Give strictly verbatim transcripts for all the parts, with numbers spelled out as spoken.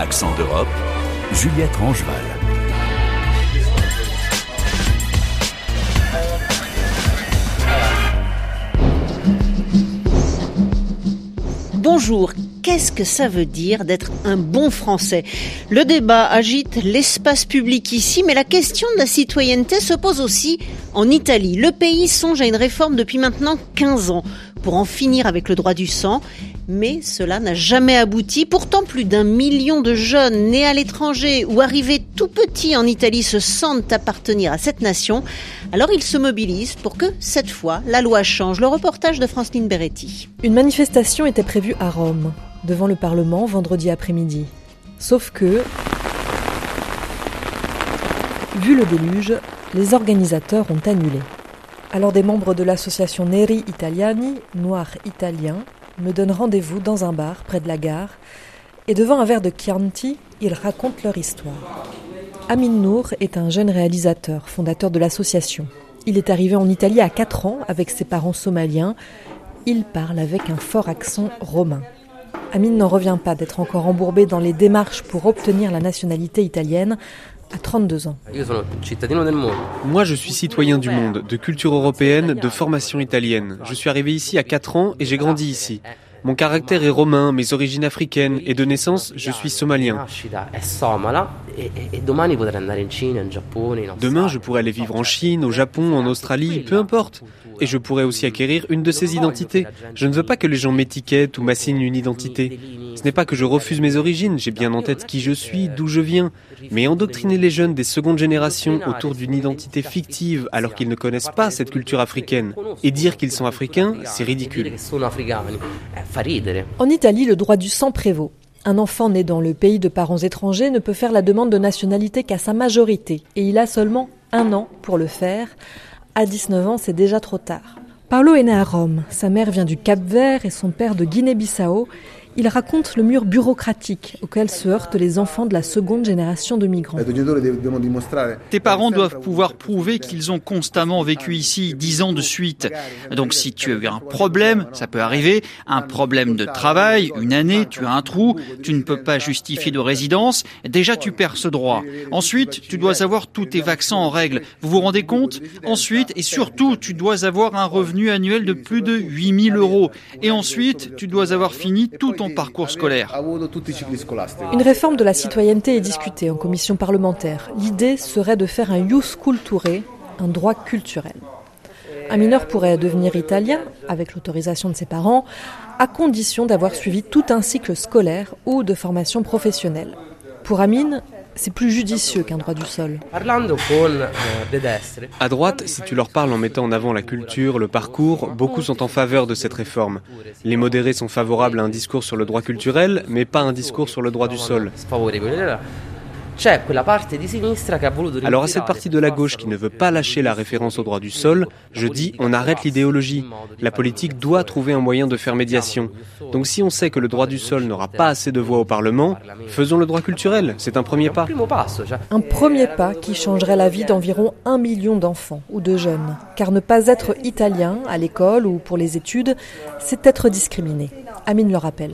Accent d'Europe, Juliette Rangeval. Bonjour, qu'est-ce que ça veut dire d'être un bon Français ? Le débat agite l'espace public ici, mais la question de la citoyenneté se pose aussi en Italie. Le pays songe à une réforme depuis maintenant quinze ans pour en finir avec le droit du sang, mais cela n'a jamais abouti. Pourtant, plus d'un million de jeunes nés à l'étranger ou arrivés tout petits en Italie se sentent appartenir à cette nation. Alors ils se mobilisent pour que, cette fois, la loi change. Le reportage de Franceline Beretti. Une manifestation était prévue à Rome, devant le Parlement, vendredi après-midi. Sauf que, vu le déluge, les organisateurs ont annulé. Alors des membres de l'association Neri Italiani, Noirs Italiens, me donnent rendez-vous dans un bar près de la gare et devant un verre de Chianti, ils racontent leur histoire. Amin Nour est un jeune réalisateur, fondateur de l'association. Il est arrivé en Italie à quatre ans avec ses parents somaliens. Il parle avec un fort accent romain. Amin n'en revient pas d'être encore embourbé dans les démarches pour obtenir la nationalité italienne à trente-deux ans. Moi, je suis citoyen du monde, de culture européenne, de formation italienne. Je suis arrivé ici à quatre ans et j'ai grandi ici. Mon caractère est romain, mes origines africaines et de naissance, je suis somalien. Demain, je pourrais aller vivre en Chine, au Japon, en Australie, peu importe. Et je pourrais aussi acquérir une de ces identités. Je ne veux pas que les gens m'étiquettent ou m'assignent une identité. Ce n'est pas que je refuse mes origines, j'ai bien en tête qui je suis, d'où je viens. Mais endoctriner les jeunes des secondes générations autour d'une identité fictive alors qu'ils ne connaissent pas cette culture africaine et dire qu'ils sont africains, c'est ridicule. En Italie, le droit du sang prévaut. Un enfant né dans le pays de parents étrangers ne peut faire la demande de nationalité qu'à sa majorité et il a seulement un an pour le faire. À dix-neuf ans, c'est déjà trop tard. Paolo est né à Rome. Sa mère vient du Cap-Vert et son père de Guinée-Bissau. Il raconte le mur bureaucratique auquel se heurtent les enfants de la seconde génération de migrants. Tes parents doivent pouvoir prouver qu'ils ont constamment vécu ici dix ans de suite. Donc si tu as eu un problème, ça peut arriver, un problème de travail, une année, tu as un trou, tu ne peux pas justifier de résidence, déjà tu perds ce droit. Ensuite, tu dois avoir tous tes vaccins en règle. Vous vous rendez compte ? Ensuite, et surtout, tu dois avoir un revenu annuel de plus de huit mille euros. Et ensuite, tu dois avoir fini tout ton parcours scolaire. Une réforme de la citoyenneté est discutée en commission parlementaire. L'idée serait de faire un ius culturae, un droit culturel. Un mineur pourrait devenir italien, avec l'autorisation de ses parents, à condition d'avoir suivi tout un cycle scolaire ou de formation professionnelle. Pour Amin, c'est plus judicieux qu'un droit du sol. À droite, si tu leur parles en mettant en avant la culture, le parcours, beaucoup sont en faveur de cette réforme. Les modérés sont favorables à un discours sur le droit culturel, mais pas un discours sur le droit du sol. Alors à cette partie de la gauche qui ne veut pas lâcher la référence au droit du sol, je dis on arrête l'idéologie. La politique doit trouver un moyen de faire médiation. Donc si on sait que le droit du sol n'aura pas assez de voix au Parlement, faisons le droit culturel, c'est un premier pas. Un premier pas qui changerait la vie d'environ un million d'enfants ou de jeunes. Car ne pas être italien à l'école ou pour les études, c'est être discriminé. Amin le rappelle.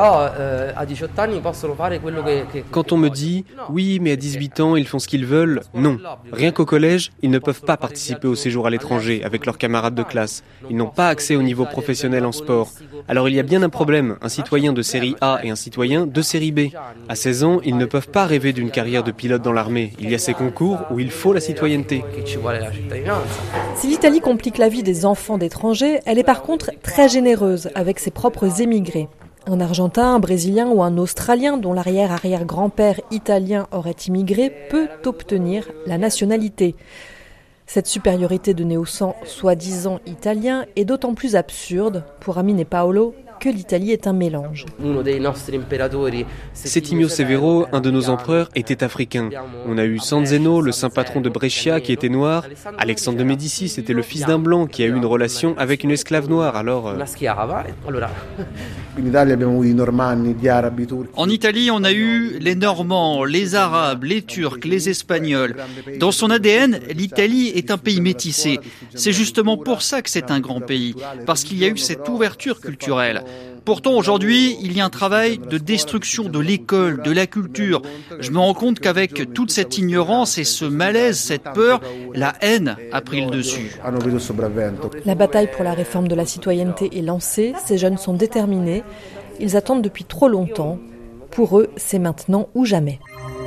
Quand on me dit « oui, mais à dix-huit ans, ils font ce qu'ils veulent », non. Rien qu'au collège, ils ne peuvent pas participer au séjour à l'étranger avec leurs camarades de classe. Ils n'ont pas accès au niveau professionnel en sport. Alors il y a bien un problème, un citoyen de série A et un citoyen de série B. À seize ans, ils ne peuvent pas rêver d'une carrière de pilote dans l'armée. Il y a ces concours où il faut la citoyenneté. Si l'Italie complique la vie des enfants d'étrangers, elle est par contre très généreuse avec ses propres émigrés. Un Argentin, un Brésilien ou un Australien dont l'arrière-arrière-grand-père italien aurait immigré peut obtenir la nationalité. Cette supériorité de néo-sang soi-disant italien est d'autant plus absurde pour Amin et Paolo que l'Italie est un mélange. Settimio Severo, un de nos empereurs, était africain. On a eu San Zeno, le saint patron de Brescia, qui était noir. Alexandre de Médicis était le fils d'un blanc qui a eu une relation avec une esclave noire. Alors, euh... En Italie, on a eu les Normands, les Arabes, les Turcs, les Espagnols. Dans son A D N, l'Italie est un pays métissé. C'est justement pour ça que c'est un grand pays, parce qu'il y a eu cette ouverture culturelle. Pourtant, aujourd'hui, il y a un travail de destruction de l'école, de la culture. Je me rends compte qu'avec toute cette ignorance et ce malaise, cette peur, la haine a pris le dessus. La bataille pour la réforme de la citoyenneté est lancée, ces jeunes sont déterminés, ils attendent depuis trop longtemps. Pour eux, c'est maintenant ou jamais.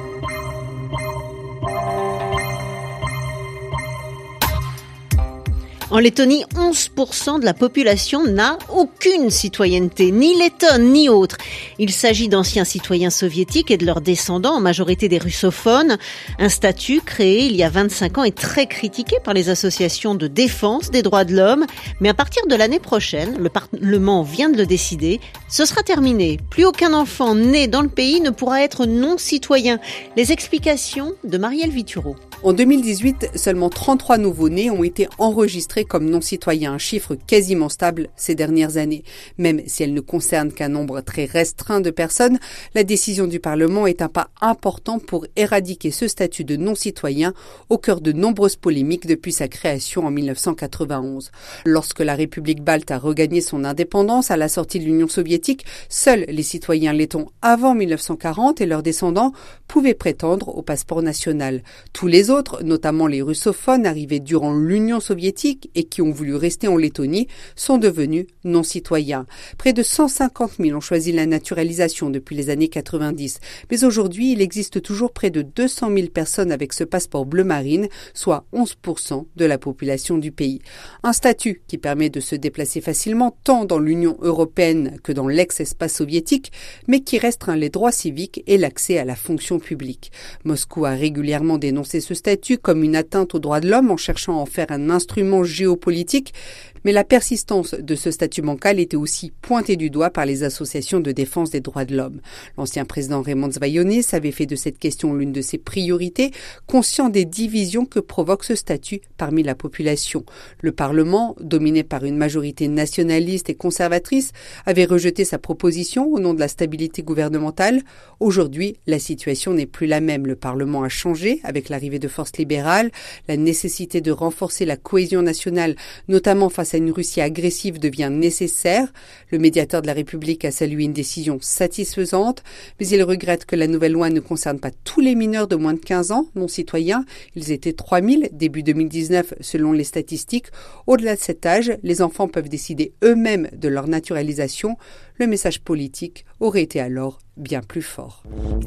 En Lettonie, onze pour cent de la population n'a aucune citoyenneté, ni lettonne ni autre. Il s'agit d'anciens citoyens soviétiques et de leurs descendants, en majorité des russophones. Un statut créé il y a vingt-cinq ans est très critiqué par les associations de défense des droits de l'homme. Mais à partir de l'année prochaine, le Parlement vient de le décider, ce sera terminé. Plus aucun enfant né dans le pays ne pourra être non-citoyen. Les explications de Marielle Vituro. En deux mille dix-huit, seulement trente-trois nouveaux-nés ont été enregistrés comme non-citoyens, un chiffre quasiment stable ces dernières années. Même si elle ne concerne qu'un nombre très restreint de personnes, la décision du Parlement est un pas important pour éradiquer ce statut de non-citoyen au cœur de nombreuses polémiques depuis sa création en mille neuf cent quatre-vingt-onze. Lorsque la République balte a regagné son indépendance à la sortie de l'Union soviétique, seuls les citoyens lettons avant mille neuf cent quarante et leurs descendants pouvaient prétendre au passeport national. Tous les autres, notamment les russophones arrivés durant l'Union soviétique et qui ont voulu rester en Lettonie, sont devenus non-citoyens. Près de cent cinquante mille ont choisi la naturalisation depuis les années quatre-vingt-dix. Mais aujourd'hui, il existe toujours près de deux cent mille personnes avec ce passeport bleu marine, soit onze pour cent de la population du pays. Un statut qui permet de se déplacer facilement tant dans l'Union européenne que dans l'ex-espace soviétique, mais qui restreint les droits civiques et l'accès à la fonction publique. Moscou a régulièrement dénoncé ce statut comme une atteinte aux droits de l'homme en cherchant à en faire un instrument géopolitique, mais la persistance de ce statut bancal était aussi pointée du doigt par les associations de défense des droits de l'homme. L'ancien président Raymond Zvaionis avait fait de cette question l'une de ses priorités, conscient des divisions que provoque ce statut parmi la population. Le Parlement, dominé par une majorité nationaliste et conservatrice, avait rejeté sa proposition au nom de la stabilité gouvernementale. Aujourd'hui, la situation n'est plus la même. Le Parlement a changé avec l'arrivée de forces libérales. La nécessité de renforcer la cohésion nationale, notamment face à une Russie agressive, devient nécessaire. Le médiateur de la République a salué une décision satisfaisante, mais il regrette que la nouvelle loi ne concerne pas tous les mineurs de moins de quinze ans non citoyens. Ils étaient trois mille début deux mille dix-neuf selon les statistiques. Au-delà de cet âge, les enfants peuvent décider eux-mêmes de leur naturalisation. Le message politique aurait été alors bien plus fort.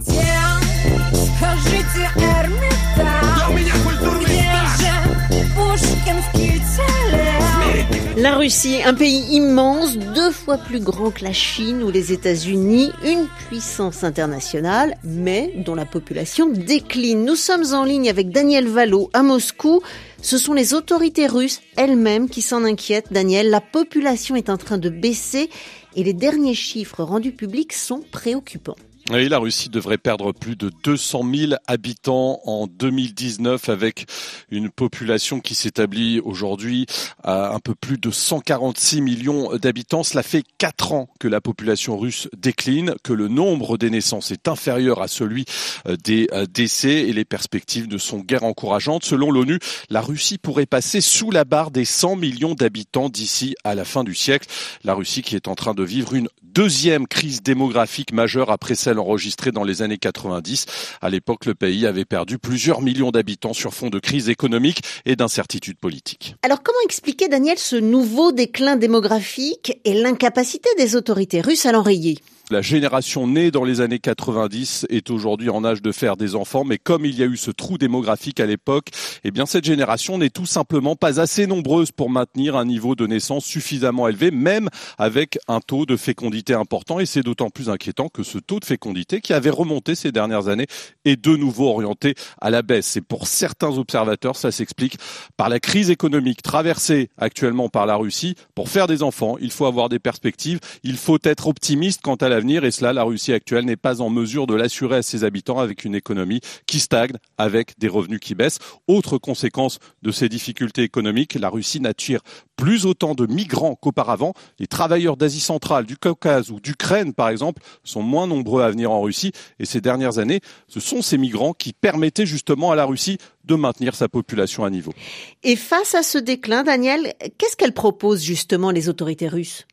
La Russie, un pays immense, deux fois plus grand que la Chine ou les États-Unis, une puissance internationale, mais dont la population décline. Nous sommes en ligne avec Daniel Valo à Moscou. Ce sont les autorités russes elles-mêmes qui s'en inquiètent. Daniel, la population est en train de baisser et les derniers chiffres rendus publics sont préoccupants. Oui, la Russie devrait perdre plus de deux cent mille habitants en deux mille dix-neuf avec une population qui s'établit aujourd'hui à un peu plus de cent quarante-six millions d'habitants. Cela fait quatre ans que la population russe décline, que le nombre des naissances est inférieur à celui des décès et les perspectives ne sont guère encourageantes. Selon l'ONU, la Russie pourrait passer sous la barre des cent millions d'habitants d'ici à la fin du siècle. La Russie qui est en train de vivre une deuxième crise démographique majeure après celle enregistrée dans les années quatre-vingt-dix. À l'époque, le pays avait perdu plusieurs millions d'habitants sur fond de crise économique et d'incertitude politique. Alors comment expliquer, Daniel, ce nouveau déclin démographique et l'incapacité des autorités russes à l'enrayer ? La génération née dans les années quatre-vingt-dix est aujourd'hui en âge de faire des enfants, mais comme il y a eu ce trou démographique à l'époque, eh bien cette génération n'est tout simplement pas assez nombreuse pour maintenir un niveau de naissance suffisamment élevé, même avec un taux de fécondité important. Et c'est d'autant plus inquiétant que ce taux de fécondité, qui avait remonté ces dernières années, est de nouveau orienté à la baisse. Et pour certains observateurs, ça s'explique par la crise économique traversée actuellement par la Russie. Pour faire des enfants, il faut avoir des perspectives, il faut être optimiste quant à la et cela, la Russie actuelle n'est pas en mesure de l'assurer à ses habitants avec une économie qui stagne, avec des revenus qui baissent. Autre conséquence de ces difficultés économiques, la Russie n'attire plus autant de migrants qu'auparavant. Les travailleurs d'Asie centrale, du Caucase ou d'Ukraine, par exemple, sont moins nombreux à venir en Russie. Et ces dernières années, ce sont ces migrants qui permettaient justement à la Russie de maintenir sa population à niveau. Et face à ce déclin, Daniel, qu'est-ce qu'elles proposent justement les autorités russes ?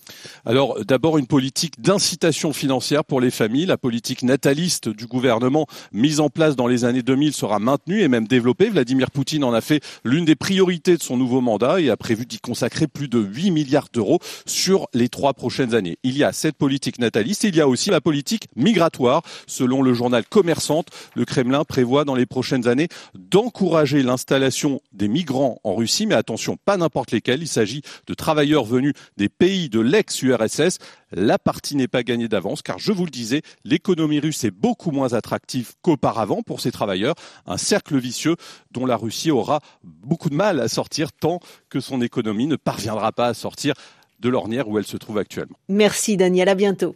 Alors d'abord une politique d'incitation financière pour les familles. La politique nataliste du gouvernement mise en place dans les années deux mille sera maintenue et même développée. Vladimir Poutine en a fait l'une des priorités de son nouveau mandat et a prévu d'y consacrer plus de huit milliards d'euros sur les trois prochaines années. Il y a cette politique nataliste et il y a aussi la politique migratoire. Selon le journal Commerçant, le Kremlin prévoit dans les prochaines années d'encourager l'installation des migrants en Russie, mais attention, pas n'importe lesquels. Il s'agit de travailleurs venus des pays de l'ex-U R S S. La partie n'est pas gagnée d'avance car, je vous le disais, l'économie russe est beaucoup moins attractive qu'auparavant pour ces travailleurs. Un cercle vicieux dont la Russie aura beaucoup de mal à sortir tant que son économie ne parviendra pas à sortir de l'ornière où elle se trouve actuellement. Merci Daniel, à bientôt.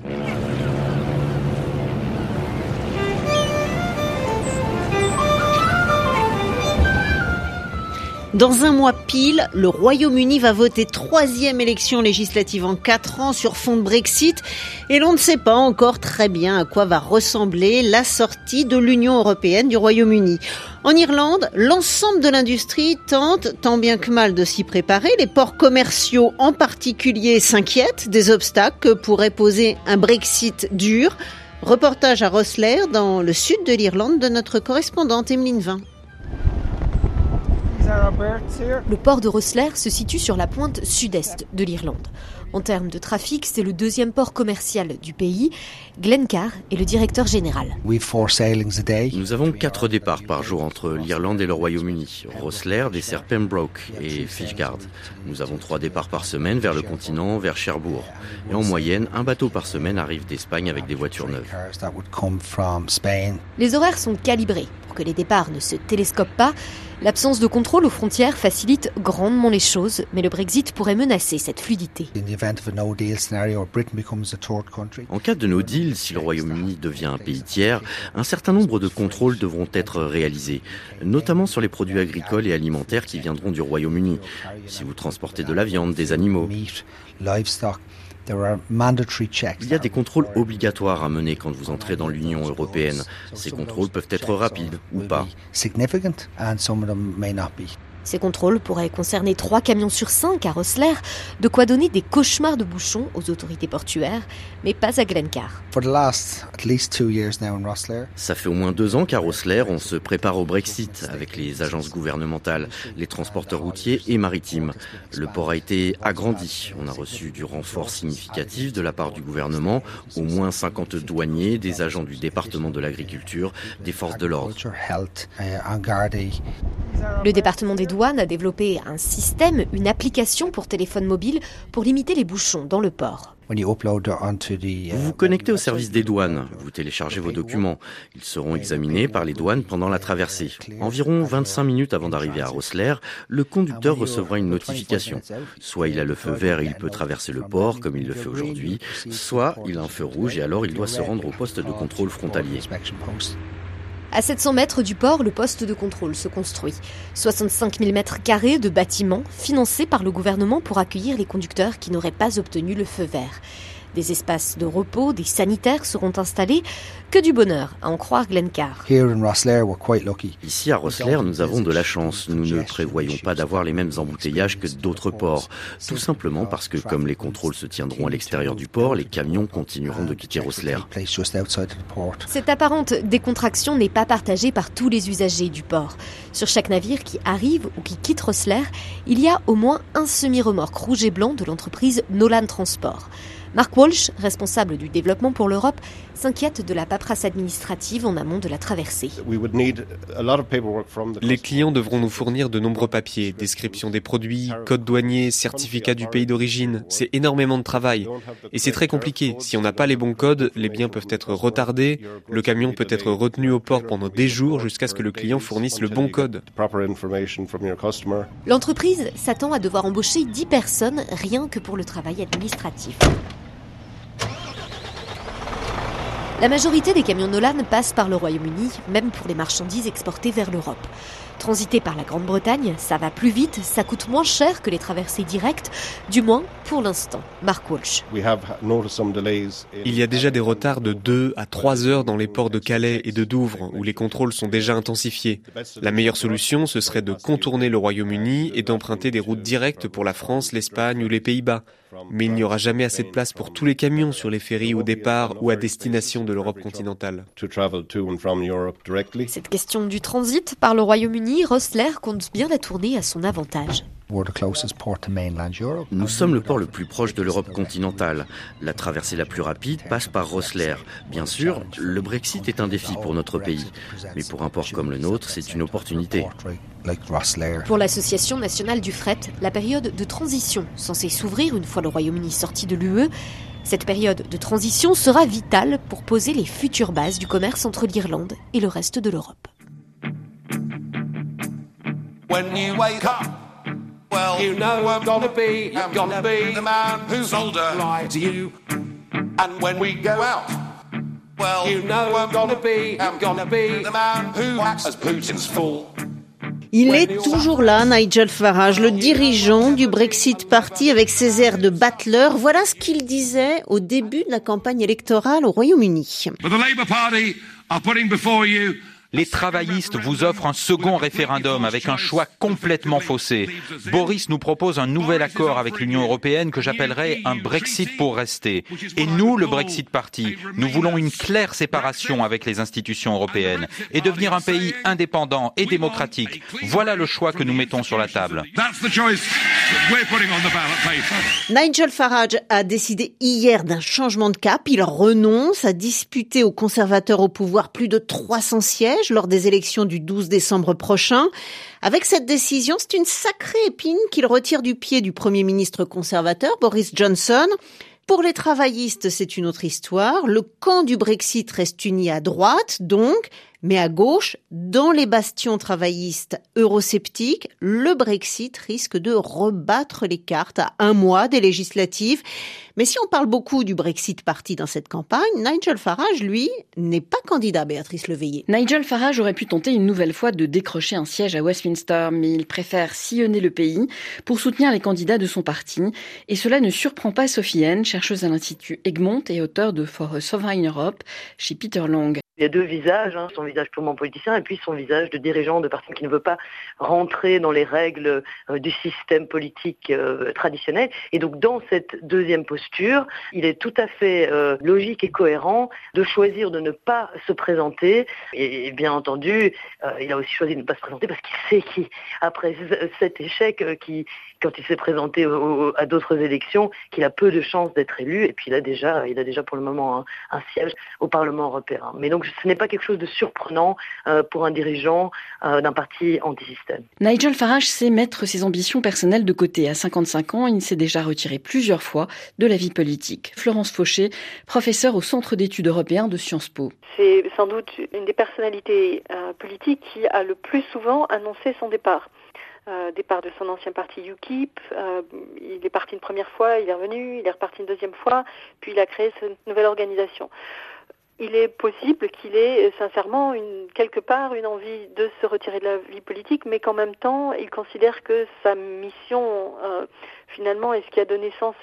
Dans un mois pile, le Royaume-Uni va voter troisième élection législative en quatre ans sur fond de Brexit et l'on ne sait pas encore très bien à quoi va ressembler la sortie de l'Union européenne du Royaume-Uni. En Irlande, l'ensemble de l'industrie tente tant bien que mal de s'y préparer. Les ports commerciaux en particulier s'inquiètent des obstacles que pourrait poser un Brexit dur. Reportage à Rosslare dans le sud de l'Irlande de notre correspondante Emeline Vin. Le port de Rosslare se situe sur la pointe sud-est de l'Irlande. En termes de trafic, c'est le deuxième port commercial du pays. Glenn Carr est le directeur général. Nous avons quatre départs par jour entre l'Irlande et le Royaume-Uni. Rosslare dessert Pembroke et Fishguard. Nous avons trois départs par semaine vers le continent, vers Cherbourg. Et en moyenne, un bateau par semaine arrive d'Espagne avec des voitures neuves. Les horaires sont calibrés pour que les départs ne se télescopent pas. L'absence de contrôle aux frontières facilite grandement les choses, mais le Brexit pourrait menacer cette fluidité. En cas de no deal, si le Royaume-Uni devient un pays tiers, un certain nombre de contrôles devront être réalisés, notamment sur les produits agricoles et alimentaires qui viendront du Royaume-Uni. Si vous transportez de la viande, des animaux. Il y a des contrôles obligatoires à mener quand vous entrez dans l'Union européenne. Ces contrôles peuvent être rapides ou pas. Ces contrôles pourraient concerner trois camions sur cinq à Rosslare, de quoi donner des cauchemars de bouchons aux autorités portuaires, mais pas à Glenn Carr. Ça fait au moins deux ans qu'à Rosslare, on se prépare au Brexit avec les agences gouvernementales, les transporteurs routiers et maritimes. Le port a été agrandi. On a reçu du renfort significatif de la part du gouvernement, au moins cinquante douaniers, des agents du département de l'agriculture, des forces de l'ordre. Le département des douanes a développé un système, une application pour téléphone mobile pour limiter les bouchons dans le port. Vous vous connectez au service des douanes, vous téléchargez vos documents. Ils seront examinés par les douanes pendant la traversée. Environ vingt-cinq minutes avant d'arriver à Rosslare, le conducteur recevra une notification. Soit il a le feu vert et il peut traverser le port comme il le fait aujourd'hui, soit il a un feu rouge et alors il doit se rendre au poste de contrôle frontalier. À sept cents mètres du port, le poste de contrôle se construit. soixante-cinq mille mètres carrés de bâtiments financés par le gouvernement pour accueillir les conducteurs qui n'auraient pas obtenu le feu vert. Des espaces de repos, des sanitaires seront installés. Que du bonheur, à en croire Glenn Carr. Ici à Rosslare, nous avons de la chance. Nous ne prévoyons pas d'avoir les mêmes embouteillages que d'autres ports. Tout simplement parce que comme les contrôles se tiendront à l'extérieur du port, les camions continueront de quitter Rosslare. Cette apparente décontraction n'est pas partagée par tous les usagers du port. Sur chaque navire qui arrive ou qui quitte Rosslare, il y a au moins un semi-remorque rouge et blanc de l'entreprise Nolan Transport. Mark Walsh, responsable du développement pour l'Europe, s'inquiète de la paperasse administrative en amont de la traversée. Les clients devront nous fournir de nombreux papiers, description des produits, code douanier, certificat du pays d'origine. C'est énormément de travail. Et c'est très compliqué. Si on n'a pas les bons codes, les biens peuvent être retardés, le camion peut être retenu au port pendant des jours jusqu'à ce que le client fournisse le bon code. L'entreprise s'attend à devoir embaucher dix personnes rien que pour le travail administratif. La majorité des camions Nolan passent par le Royaume-Uni, même pour les marchandises exportées vers l'Europe. Transiter par la Grande-Bretagne, ça va plus vite, ça coûte moins cher que les traversées directes, du moins pour l'instant. Mark Walsh. Il y a déjà des retards de deux à trois heures dans les ports de Calais et de Douvres, où les contrôles sont déjà intensifiés. La meilleure solution, ce serait de contourner le Royaume-Uni et d'emprunter des routes directes pour la France, l'Espagne ou les Pays-Bas. Mais il n'y aura jamais assez de place pour tous les camions sur les ferries au départ ou à destination de l'Europe continentale. Cette question du transit par le Royaume-Uni, Rosslare compte bien la tourner à son avantage. Nous sommes le port le plus proche de l'Europe continentale. La traversée la plus rapide passe par Rosslare. Bien sûr, le Brexit est un défi pour notre pays. Mais pour un port comme le nôtre, c'est une opportunité. Pour l'Association nationale du fret, la période de transition, censée s'ouvrir une fois le Royaume-Uni sorti de l'U E, cette période de transition sera vitale pour poser les futures bases du commerce entre l'Irlande et le reste de l'Europe. When you wake up, well, you know I'm gonna be, I'm gonna be the man who's older like you. And when we go out, well, you know I'm gonna be, I'm gonna be the man who acts as Putin's fool. Il est toujours là, Nigel Farage, le dirigeant du Brexit Party avec ses airs de battleur. Voilà ce qu'il disait au début de la campagne électorale au Royaume-Uni. Les travaillistes vous offrent un second référendum avec un choix complètement faussé. Boris nous propose un nouvel accord avec l'Union européenne que j'appellerais un Brexit pour rester. Et nous, le Brexit Party, nous voulons une claire séparation avec les institutions européennes et devenir un pays indépendant et démocratique. Voilà le choix que nous mettons sur la table. Nigel Farage a décidé hier d'un changement de cap. Il renonce à disputer aux conservateurs au pouvoir plus de trois cents sièges lors des élections du douze décembre prochain. Avec cette décision, c'est une sacrée épine qu'il retire du pied du Premier ministre conservateur Boris Johnson. Pour les travaillistes, c'est une autre histoire. Le camp du Brexit reste uni à droite, donc, mais à gauche, dans les bastions travaillistes eurosceptiques, le Brexit risque de rebattre les cartes à un mois des législatives. Mais si on parle beaucoup du Brexit Party dans cette campagne, Nigel Farage, lui, n'est pas candidat, Béatrice Leveillé. Nigel Farage aurait pu tenter une nouvelle fois de décrocher un siège à Westminster, mais il préfère sillonner le pays pour soutenir les candidats de son parti. Et cela ne surprend pas Sophie Henn, chercheuse à l'Institut Egmont et auteure de For a Sovereign Europe chez Peter Long. Il y a deux visages, hein, son visage purement politicien et puis son visage de dirigeant de parti qui ne veut pas rentrer dans les règles euh, du système politique euh, traditionnel. Et donc dans cette deuxième posture, il est tout à fait euh, logique et cohérent de choisir de ne pas se présenter. Et, et bien entendu, euh, il a aussi choisi de ne pas se présenter parce qu'il sait qu'après cet échec, euh, qui, quand il s'est présenté au, au, à d'autres élections, qu'il a peu de chances d'être élu. Et puis il a déjà, il a déjà pour le moment un, un siège au Parlement européen. Mais donc ce n'est pas quelque chose de surprenant euh, pour un dirigeant euh, d'un parti anti-système. Nigel Farage sait mettre ses ambitions personnelles de côté. À cinquante-cinq ans, il s'est déjà retiré plusieurs fois de la vie politique. Florence Fauché, professeure au Centre d'études européen de Sciences Po. C'est sans doute une des personnalités euh, politiques qui a le plus souvent annoncé son départ. Euh, départ de son ancien parti U K I P, euh, il est parti une première fois, il est revenu, il est reparti une deuxième fois, puis il a créé cette nouvelle organisation. Il est possible qu'il ait sincèrement une, quelque part une envie de se retirer de la vie politique, mais qu'en même temps, il considère que sa mission, euh, finalement, et ce qui a donné sens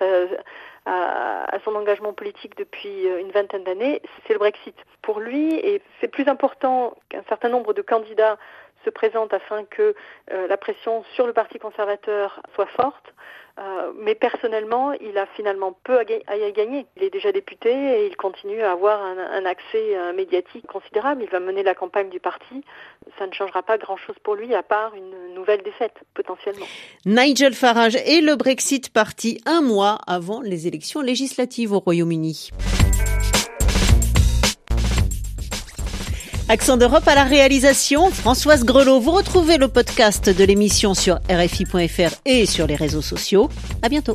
à, à, à son engagement politique depuis une vingtaine d'années, c'est le Brexit. Pour lui, et c'est plus important qu'un certain nombre de candidats se présentent afin que euh, la pression sur le Parti conservateur soit forte. Euh, mais personnellement, il a finalement peu à, ga- à gagner. Il est déjà député et il continue à avoir un, un accès euh, médiatique considérable. Il va mener la campagne du parti. Ça ne changera pas grand-chose pour lui, à part une nouvelle défaite, potentiellement. Nigel Farage et le Brexit Party un mois avant les élections législatives au Royaume-Uni. Accent d'Europe à la réalisation, Françoise Grelot. Vous retrouvez le podcast de l'émission sur R F I point F R et sur les réseaux sociaux. À bientôt.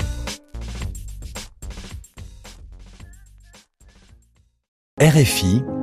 R F I